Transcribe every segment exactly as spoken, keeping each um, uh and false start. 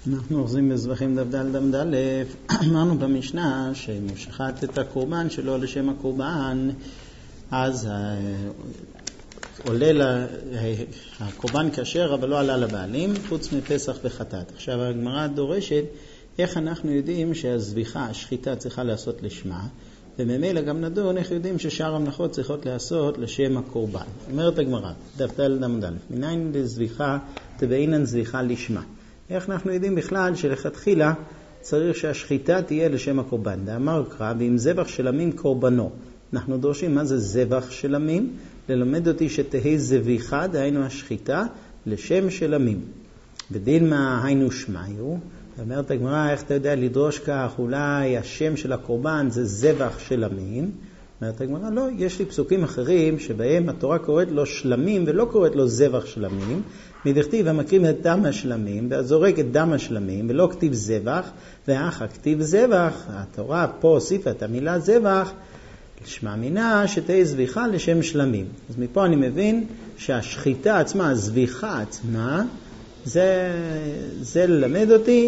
אנחנו אוחזים בזבחים דף ד' עמוד א', אמרנו במשנה שאם הוא שחט את הקורבן שלו לשם הקורבן, אז עולה לה, הקורבן כשר אבל לא עלה לבעלים, חוץ מפסח וחטאת. עכשיו הגמרא דורשת איך אנחנו יודעים שהזביחה, השחיטה צריכה לעשות לשמה, וממילא גם נדון איך יודעים ששאר המלאכות צריכות לעשות לשם הקורבן. אומרת הגמרא, דף ד' עמוד א', מניין לזביחה תבעינן זביחה לשמה. איך אנחנו יודעים בכלל שלכתחילה צריך שהשחיטה תהיה לשם הקורבן? דאמר קרא, ואם זבח של המין קורבנו. אנחנו דורשים מה זה זבח של המין? ללמד אותי שתהי זביחה, דהיינו השחיטה, לשם של המין. בדין מה היינו שמיו? אומרת הגמרא, איך אתה יודע לדרוש כך? אולי השם של הקורבן זה זבח של המין. אומרת הגמרא, לא, יש לי פסוקים אחרים שבהם התורה קוראת לו שלמים ולא קוראת לו זבח שלמים. מדכתיב המקרים את דם השלמים והזורק את דם השלמים ולא כתיב זבח, ואח כתיב זבח. התורה פה הוסיפה את המילה זבח, לשמה מינה שתהיה זביחה לשם שלמים. אז מפה אני מבין שהשחיטה עצמה, הזביחה עצמה, זה, זה ללמד אותי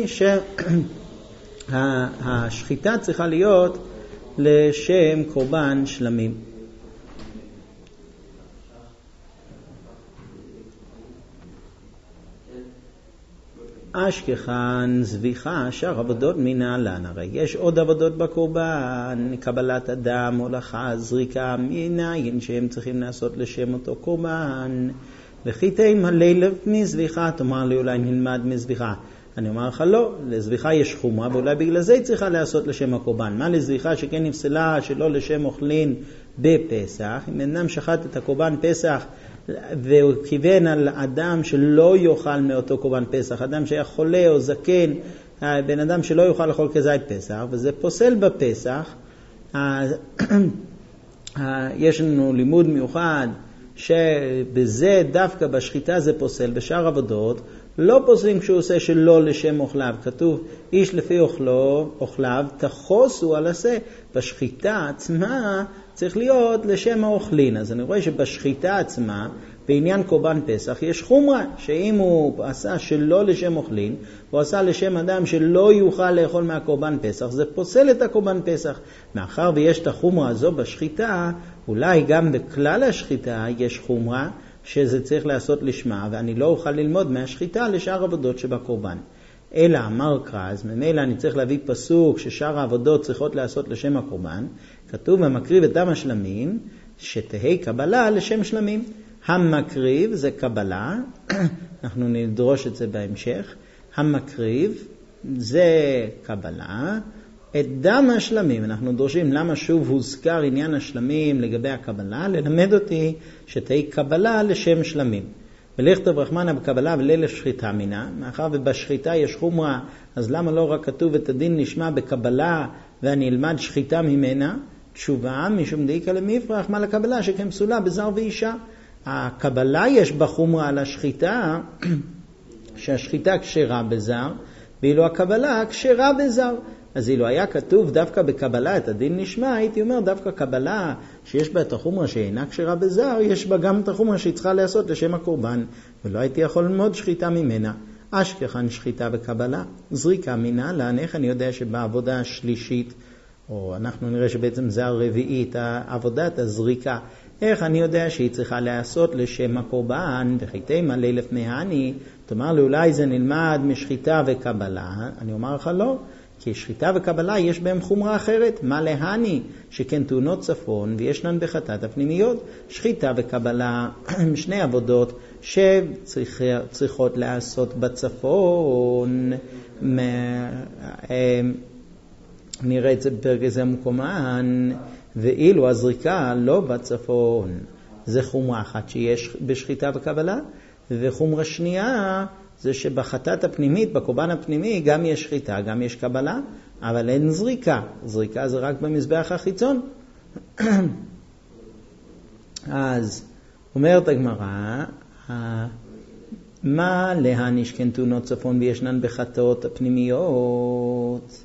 שהשחיטה צריכה להיות לשם קורבן שלמים. אשכחן זביחה שאר עבודות מנהלן. הרי יש עוד עבודות בקורבן, קבלת אדם, הולכה, זריקה, מנין שהם צריכים לעשות לשם אותו קורבן. וחיתי מלא לב מזביחה, תאמר לי אולי נלמד מזביחה. אני אומר לך לא, לזביחה יש חומרה, ואולי בגלל זה היא צריכה לעשות לשם הקורבן. מה לזביחה שכן נפסלה שלא לשם אוכלין בפסח? אם אינם שחט את הקורבן פסח והוא כיוון על אדם שלא יאכל מאותו קורבן פסח, אדם שהיה חולה או זקן, בן אדם שלא יאכל לאכול כזית פסח, וזה פוסל בפסח, יש לנו לימוד מיוחד שבזה דווקא בשחיטה זה פוסל, בשאר עבודות לא פוסלים כשהוא עושה שלא לשם אוכליו. כתוב איש לפי אוכלו, אוכליו תחוסו על עשה. בשחיטה עצמה צריך להיות לשם האוכלין. אז אני רואה שבשחיטה עצמה בעניין קורבן פסח יש חומרה, שאם הוא עשה שלא לשם אוכלין, הוא עשה לשם אדם שלא יוכל לאכול מהקורבן פסח, זה פוסל את הקורבן פסח. מאחר ויש את החומרה הזו בשחיטה, אולי גם בכלל השחיטה יש חומרה שזה צריך לעשות לשמה, ואני לא אוכל ללמוד מהשחיטה לשאר עבודות שבקורבן. אלא אמר קרא, אז ממילא אני צריך להביא פסוק ששאר העבודות צריכות לעשות לשם הקורבן. כתוב המקריב את דם השלמים שתהי קבלה לשם שלמים. המקריב זה קבלה, אנחנו נדרוש את זה בהמשך. המקריב זה קבלה, את דם השלמים. אנחנו דורשים למה שוב הוזכר עניין השלמים לגבי הקבלה, ללמד אותי שתהי קבלה לשם שלמים. ולכתוב רחמנה בקבלה וליל שחיטה מינה, מאחר ובשחיטה יש חומרה, אז למה לא רק כתוב את הדין נשמע בקבלה ואני אלמד שחיטה ממנה? תשובה, משום דאיקה למפרח, מה לקבלה שכן פסולה בזר ואישה. הקבלה יש בחומרה על השחיטה, שהשחיטה כשרה בזר, ואילו הקבלה כשרה בזר. אז אילו היה כתוב דווקא בקבלה את הדין נשמע, הייתי אומר דווקא קבלה שיש בה את החומרה שאינה כשרה בזר, יש בה גם את החומרה שהיא צריכה לעשות לשם הקורבן, ולא הייתי יכול ללמוד שחיטה ממנה. אשכחן שחיטה וקבלה, זריקה מנהלן. איך אני יודע שבעבודה השלישית, או אנחנו נראה שבעצם זה הרביעית, עבודת הזריקה, איך אני יודע שהיא צריכה לעשות לשם הקורבן? וחיתי מלא אלף מהני, תאמר לי אולי זה נלמד משחיטה וקבלה. אני אומר לך לא, כי שחיטה וקבלה יש בהם חומרה אחרת. מה להני שכן תאונות צפון וישנן בחטאת הפנימיות. שחיטה וקבלה הם שני עבודות שצריכות לעשות בצפון. נראה את זה בפרק הזה המקומן. ואילו הזריקה לא בצפון. זה חומרה אחת שיש בשחיטה וקבלה, וחומרה שנייה זה שבחטאת הפנימית, בקורבן הפנימי, גם יש שחיטה, גם יש קבלה, אבל אין זריקה. זריקה זה רק במזבח החיצון. אז אומרת הגמרא, מה להניש כן תאונות צפון וישנן בחטאות הפנימיות?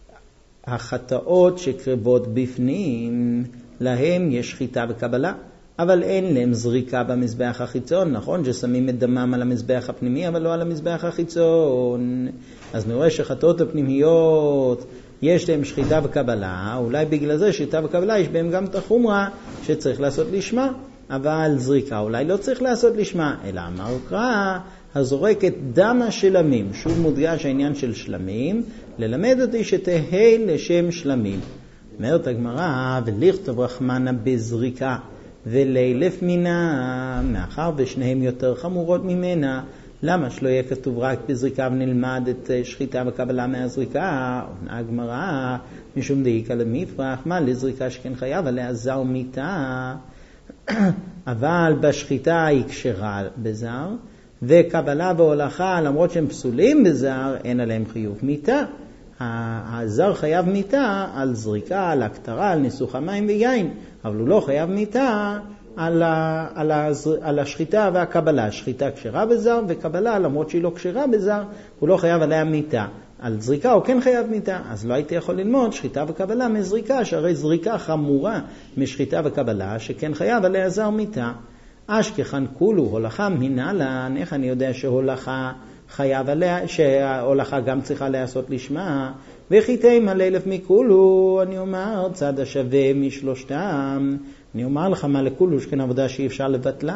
החטאות שקרבות בפנים, להם יש שחיטה וקבלה, אבל אין להם זריקה במזבח החיצון. נכון ששמים את דמם על המזבח הפנימי, אבל לא על המזבח החיצון. אז נראה שחטאות הפנימיות יש להם שחיטה וקבלה, אולי בגלל זה שחיטה וקבלה יש בהם גם את החומרה שצריך לעשות לשמה, אבל זריקה אולי לא צריך לעשות לשמה, אלא אמר קרא, הזורק את דם השלמים. שוב מודגש העניין של שלמים, ללמד אותי שתהי לשם שלמים. אומרת הגמרא, ולכתוב רחמנה בזריקה ולילף מינה, מאחר ושניהם יותר חמורות ממנה, למה שלא יהיה כתוב רק בזריקה ונלמד את שחיטה וקבלה מהזריקה? עונה הגמרא, משום דאיקה למפרח, מה לזריקה שכן חייב עליה זר מיתה, אבל בשחיטה היא כשרה בזר, וקבלה והולכה, למרות שהם פסולים בזר, אין עליהם חיוב מיתה. הזר חייב מיתה על זריקה, על הקטרה, על ניסוך המים ויין, אבל הוא לא חייב מיתה על, ה, על, ה, על השחיטה והקבלה. שחיטה כשרה בזר, וקבלה, למרות שהיא לא כשרה בזר, הוא לא חייב עליה מיתה. על זריקה הוא כן חייב מיתה, אז לא הייתי יכול ללמוד שחיטה וקבלה מזריקה, שהרי זריקה חמורה משחיטה וקבלה, שכן חייב עליה זר מיתה. אשכחן כולו הולכה מנהלן, איך אני יודע שהולכה חייב עליה, שההולכה גם צריכה לעשות לשמה? וחיטי מלא אלף מכולו, אני אומר צד השווה משלושתם. אני אומר לך מה לכולו שכן עבודה שאי אפשר לבטלה.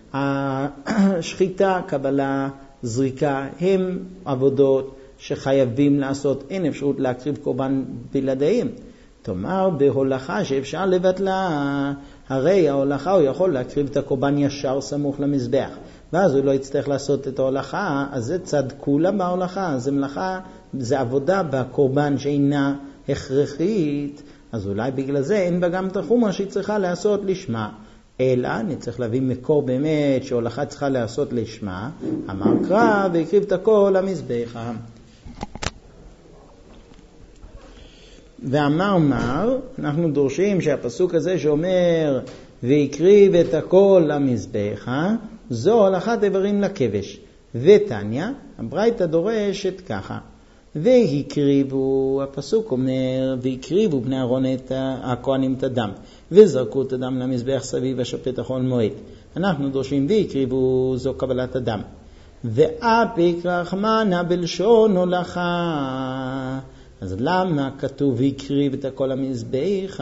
השחיטה, קבלה, זריקה הם עבודות שחייבים לעשות, אין אפשרות להקריב קורבן בלעדיהם. תאמר בהולכה שאפשר לבטלה, הרי ההולכה הוא יכול להקריב את הקורבן ישר סמוך למזבח, ואז הוא לא יצטרך לעשות את ההולכה. אז זה צד כולה בהולכה, זה מלאכה, זה עבודה בקורבן שאינה הכרחית, אז אולי בגלל זה אין בה גם את החומרה שהיא צריכה לעשות לשמה. אלא אני צריך להביא מקור באמת שההולכה צריכה לעשות לשמה. אמר קרא והקריב את הכל למזבח. ואמר מר, אנחנו דורשים שהפסוק הזה שאומר והקריב את הכל למזבח, זו הולכת איברים לכבש. ותניא, הברייתא דורשת ככה, והקריבו, הפסוק אומר, והקריבו בני אהרון את הכהנים את הדם, וזרקו את הדם למזבח סביב השופט אחרון מועד. אנחנו דורשים והקריבו, זו קבלת הדם. ואפיק רחמנה בלשון הולכה. אז למה כתוב והקריב את הכל למזבח?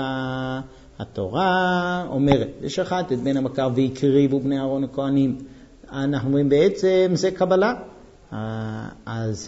התורה אומרת, ושחט את בן הבקר והקריבו בני אהרון הכהנים. אנחנו אומרים בעצם זה קבלה. אז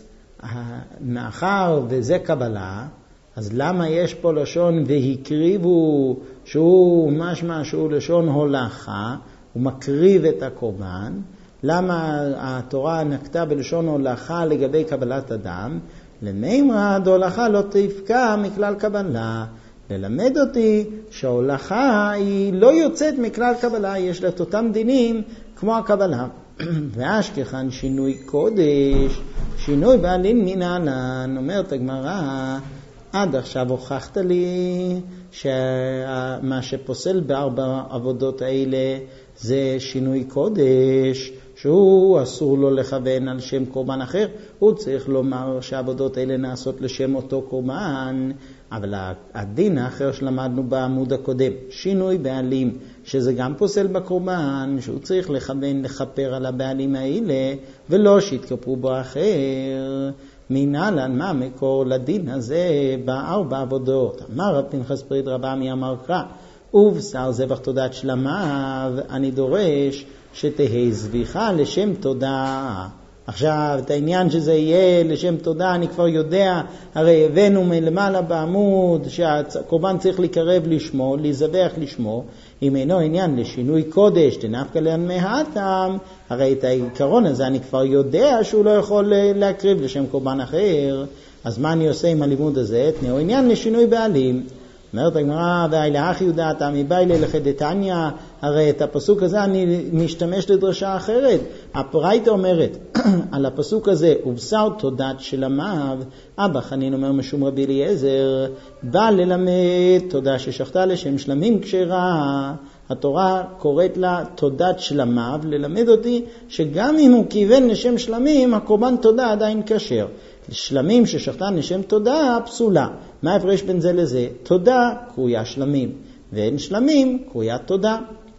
מאחר וזה קבלה, אז למה יש פה לשון והקריבו, שהוא משמע שהוא לשון הולכה, הוא מקריב את הקורבן? למה התורה נקטה בלשון הולכה לגבי קבלת אדם? למימרא דהולכה לא תפקע מכלל קבלה. ללמד אותי שההולכה היא לא יוצאת מכלל קבלה, יש לה את אותם דינים כמו הקבלה. ואשכחן שינוי קודש, שינוי בעלין מנהלן. אומרת הגמרא, עד עכשיו הוכחת לי שמה שפוסל בארבע עבודות האלה זה שינוי קודש, שהוא אסור לו לכוון על שם קורבן אחר, הוא צריך לומר שהעבודות האלה נעשות לשם אותו קורבן. אבל הדין האחר שלמדנו בעמוד הקודם, שינוי בעלים, שזה גם פוסל בקורבן, שהוא צריך לכוון לכפר על הבעלים האלה, ולא שיתכפרו בו אחר. מנהלן, מה המקור לדין הזה בארבע עבודות? אמר רב פנחס פריד רבה מי אמר קרא, ובשר זבח תודת שלמיו, אני דורש שתהי זביחה לשם תודה. עכשיו, את העניין שזה יהיה לשם תודה, אני כבר יודע, הרי הבאנו מלמעלה בעמוד שהקורבן צריך לקרב לשמו, להזבח לשמו. אם אינו עניין לשינוי קודש, תנפקא לן מהתם, הרי את העיקרון הזה אני כבר יודע שהוא לא יכול להקריב לשם קורבן אחר. אז מה אני עושה עם הלימוד הזה? תנאו עניין לשינוי בעלים. אומרת הגמרא, והאילך יודעתה מביילי לחדתניא, הרי את הפסוק הזה אני משתמש לדרשה אחרת. הברייתא אומרת על הפסוק הזה, ובשר תודת שלמיו, אבא חנין אומר משום רבי אליעזר, בא ללמד תודה ששחטה לשם שלמים כשרה. התורה קוראת לה תודת שלמיו, ללמד אותי שגם אם הוא כיוון לשם שלמים, הקורבן תודה עדיין כשר. שלמים ששחטה לשם תודה פסולה. מה ההפרש בין זה לזה? תודה קרויה שלמים, ואין שלמים קרויה תודה.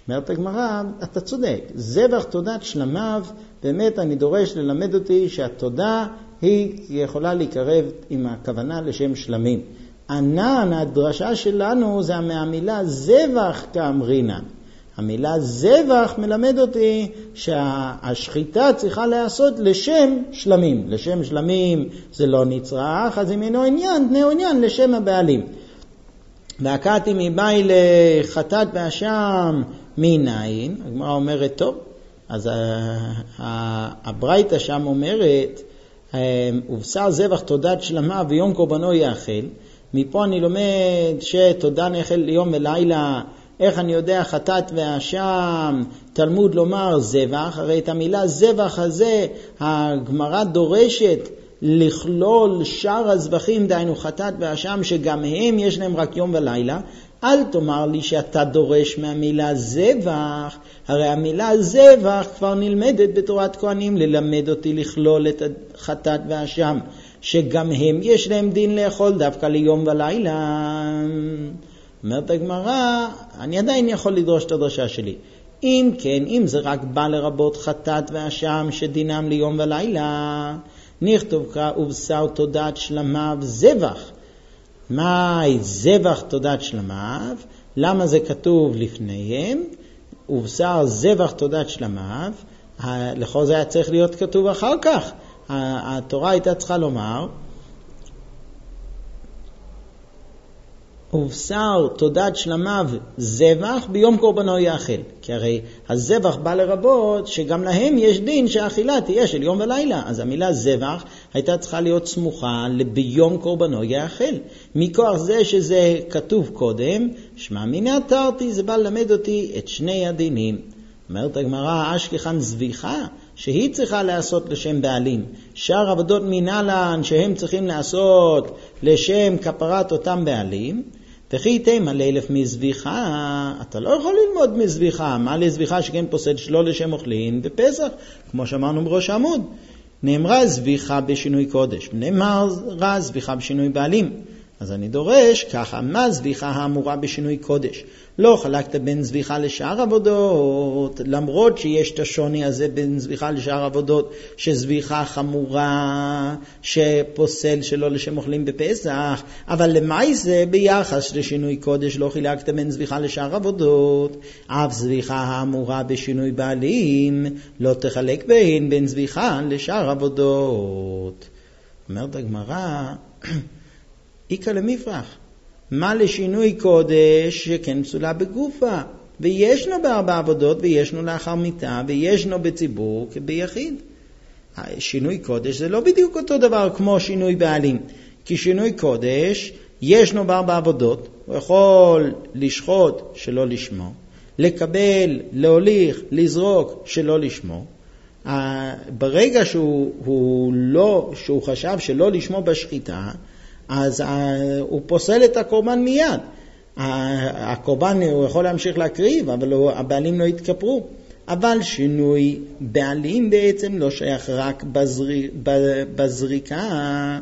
אומרת הגמרא, אתה צודק, זבח תודת שלמיו, באמת אני דורש ללמד אותי שהתודה היא יכולה להיקרב עם הכוונה לשם שלמים. ענן, הדרשה שלנו זה מהמילה זבח כאמרינן. המילה זבח מלמד אותי שהשחיטה צריכה לעשות לשם שלמים. לשם שלמים זה לא נצרך, אז אם אינו עניין, תנאו עניין לשם הבעלים. והקעתי מבאי לחטאת באשם מנין, הגמרא אומרת טוב, אז הברייתא שם אומרת, ובשר זבח תודת שלמה ויום קורבנו יאכל. מפה אני לומד שתודה נאכל ליום ולילה. איך אני יודע חטאת ואשם? תלמוד לומר זבח, הרי את המילה זבח הזה הגמרא דורשת לכלול שאר הזבחים, דהיינו חטאת ואשם, שגם הם יש להם רק יום ולילה. אל תאמר לי שאתה דורש מהמילה זבח, הרי המילה זבח כבר נלמדת בתורת כהנים, ללמד אותי לכלול את חטאת ואשם, שגם הם יש להם דין לאכול דווקא ליום ולילה. אומרת הגמרא, אני עדיין יכול לדרוש את הדרשה שלי. אם כן, אם זה רק בא לרבות חטאת ואשם שדינם ליום ולילה, נכתוב כה ובשר תודת שלמיו זבח. מהי זבח תודת שלמיו? למה זה כתוב לפניהם? ובשר זבח תודת שלמיו, לכל זה היה צריך להיות כתוב אחר כך. התורה הייתה צריכה לומר, ובשר תודת שלמיו זבח ביום קורבנו יאכל. כי הרי הזבח בא לרבות שגם להם יש דין שהאכילה תהיה של יום ולילה. אז המילה זבח הייתה צריכה להיות סמוכה לביום קורבנו יאכל. מכוח זה שזה כתוב קודם, שמע מיני תרתי, זה בא ללמד אותי את שני הדינים. אומרת הגמרא, אשכחן זביחה שהיא צריכה לעשות לשם בעלים, שאר עבודות מנהלן שהם צריכים לעשות לשם כפרת אותם בעלים, וכי תימא לאלף מזביחה, אתה לא יכול ללמוד מזביחה. מה לזביחה שכן פוסד שלא לשם אוכלין בפסח, כמו שאמרנו בראש העמוד. נאמרה זביחה בשינוי קודש, נאמרה זביחה בשינוי בעלים. אז אני דורש ככה, מה זביחה האמורה בשינוי קודש? לא חלקת בין זביחה לשאר עבודות, למרות שיש את השוני הזה בין זביחה לשאר עבודות, שזביחה חמורה, שפוסל שלא לשם אוכלים בפסח, אבל למעי זה ביחס לשינוי קודש לא חילקת בין זביחה לשאר עבודות. אף זביחה האמורה בשינוי בעלים, לא תחלק בין בין זביחה לשאר עבודות. אומרת הגמרא, איקה למפרח, מה לשינוי קודש שכן פסולה בגופה, וישנו בארבע עבודות, וישנו לאחר מיתה, וישנו בציבור כביחיד. שינוי קודש זה לא בדיוק אותו דבר כמו שינוי בעלים, כי שינוי קודש ישנו בארבע עבודות, הוא יכול לשחוט שלא לשמו, לקבל, להוליך, לזרוק שלא לשמו. ברגע שהוא הוא לא, שהוא חשב שלא לשמו בשחיטה, אז הוא פוסל את הקורבן מיד. הקורבן הוא יכול להמשיך להקריב, אבל הבעלים לא יתכפרו. אבל שינוי בעלים בעצם לא שייך רק בזריק, בזריקה.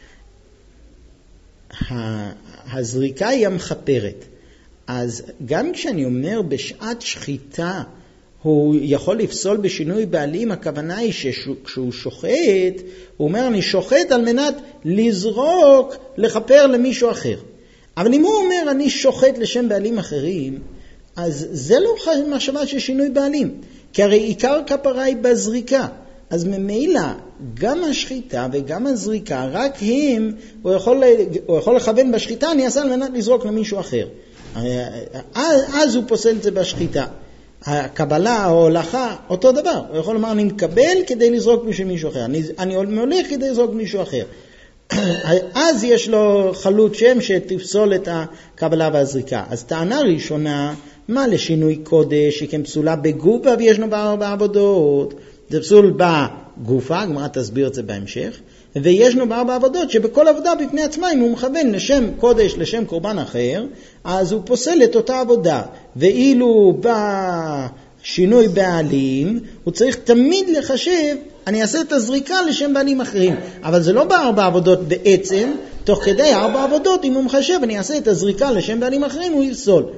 הזריקה היא המחפרת. אז גם כשאני אומר בשעת שחיטה, הוא יכול לפסול בשינוי בעלים, הכוונה היא שכשהוא שוחט, הוא אומר אני שוחט על מנת לזרוק, לחפר למישהו אחר. אבל אם הוא אומר אני שוחט לשם בעלים אחרים, אז זה לא מחשבה של שינוי בעלים, כי הרי עיקר כפרה היא בזריקה. אז ממילא גם השחיטה וגם הזריקה, רק הם, הוא יכול, הוא יכול לכוון בשחיטה, אני אעשה על מנת לזרוק למישהו אחר. אז הוא פוסל את זה בשחיטה. הקבלה או הולכה, אותו דבר. הוא יכול לומר, אני מקבל כדי לזרוק בשביל מישהו אחר. אני, אני מולך כדי לזרוק מישהו אחר. אז יש לו חלות שם שתפסול את הקבלה והזריקה. אז טענה ראשונה, מה לשינוי קודש, שכן פסולה בגופה וישנו בארבע עבודות. זה פסול בגופה, גמרא תסביר את זה בהמשך. וישנו בארבע עבודות שבכל עבודה בפני עצמה, אם הוא מכוון לשם קודש, לשם קורבן אחר, אז הוא פוסל את אותה עבודה. ואילו בשינוי בעלים, הוא צריך תמיד לחשב, אני אעשה את הזריקה לשם בעלים אחרים. אבל זה לא בארבע עבודות בעצם, תוך כדי ארבע עבודות, אם הוא מחשב, אני אעשה את הזריקה לשם בעלים אחרים, הוא יפסול.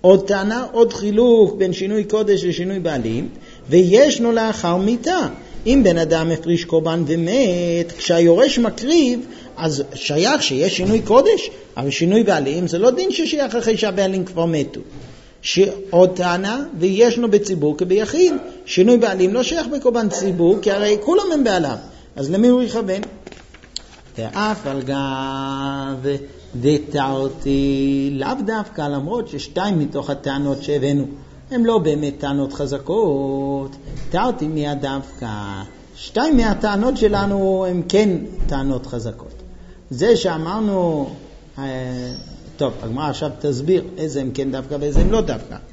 עוד טענה, עוד חילוק בין שינוי קודש לשינוי בעלים, וישנו לאחר מיתה. אם בן אדם הפריש קורבן ומת, כשהיורש מקריב, אז שייך שיש שינוי קודש, אבל שינוי בעלים זה לא דין ששייך אחרי שהבעלים כבר מתו. עוד טענה, וישנו בציבור כביחיד. שינוי בעלים לא שייך בקורבן ציבור, כי הרי כולם הם בעליו. אז למי הוא יכוון? ואף על גב דתרתי לאו דווקא, למרות ששתיים מתוך הטענות שהבאנו הם לא באמת טענות חזקות, תרתי מיד דווקא. שתיים מהטענות שלנו הם כן טענות חזקות. זה שאמרנו, טוב, הגמרא עכשיו תסביר איזה הם כן דווקא ואיזה הם לא דווקא.